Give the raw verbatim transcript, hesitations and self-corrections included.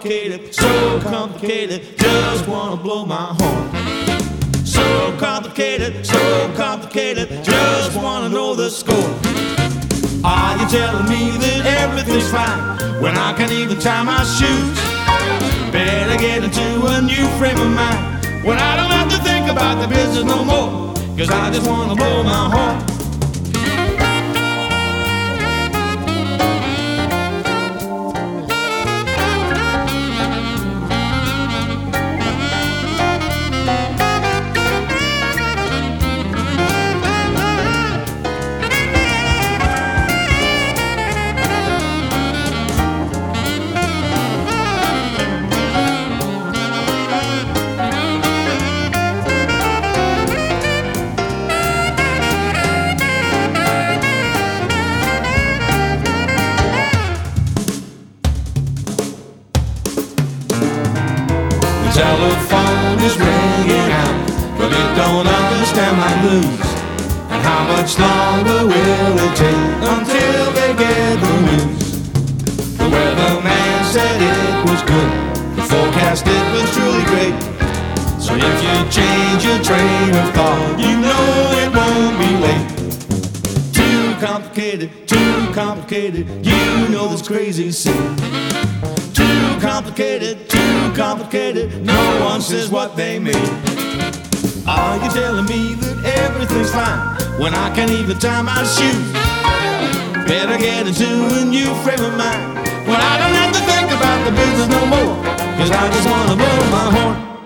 complicated, so complicated, just wanna blow my horn. So complicated, so complicated, just wanna know the score. Are you telling me that everything's fine when I can't even tie my shoes? Better get into a new frame of mind when I don't have to think about the business no more, 'cause I just wanna blow my horn. The telephone is ringing out, but it don't understand my blues. And how much longer will it take until they get the news? The weatherman said it was good, the forecast it was truly great. So if you change your train of thought, you know it won't be late. Too complicated, too complicated, you know this crazy scene. Too complicated, too complicated, no one says what they mean. Are you telling me that everything's fine when I can't even tie my shoes? Better get into a new frame of mind when I don't have to think about the business no more, 'cause I just wanna blow my horn.